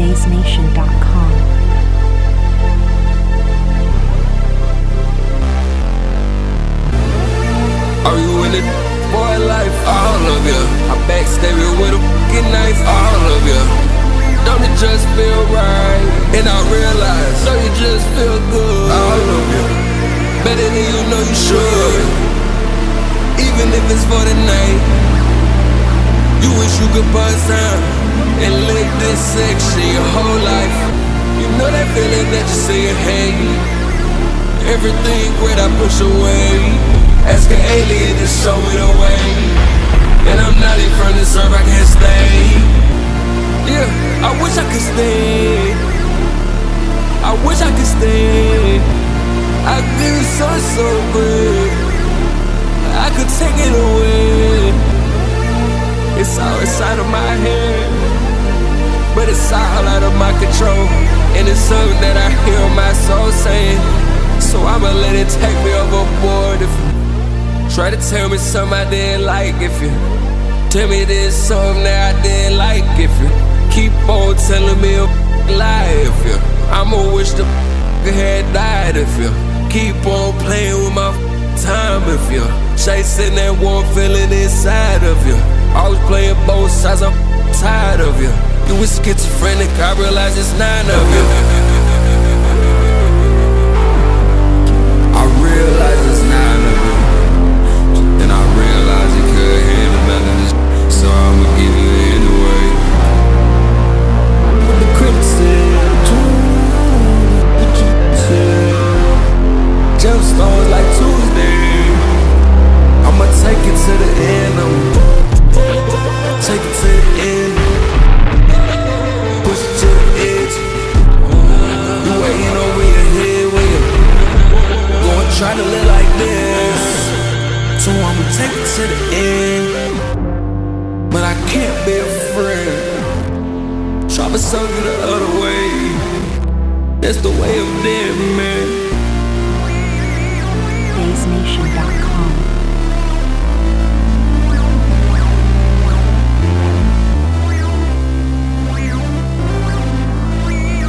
DreamBaseNation.com. Are you in it? Boy, life, all of you. I backstab you with a fucking knife, all of you. Don't it just feel right? And I realize, so you just feel good, all of you. Better than you know you should. Even if it's for the night, you wish you could buzz down and live this section your whole life. You know that feeling that you say you hate. Everything great I push away. Ask an alien to show me the way. And I'm not in from this earth, I can't stay. Yeah, I wish I could stay. I wish I could stay. I feel so good. I could take it away. It's all inside of my head, but it's all out of my control. And it's something that I hear my soul saying. So I'ma let it take me overboard. If you try to tell me something I didn't like, if you tell me there's something that I didn't like, if you keep on telling me a lie, if you I'ma wish the had died, if you keep on playing with my time, if you chasing that warm feeling inside of you. Always playing both sides, I'm tired of you. You was schizophrenic, I realize it's 9 of you. I realize it's 9 of you. And I realize you could handle better than this, so I'ma give you anyway. What the critics said, gemstones like Tuesday. I'ma take it to the end, take it to the end. Push it to the edge. You waiting over your head when you going try to live like this. So I'ma take it to the end, but I can't be a friend. Try to serve you the other way. That's the way of dead, man.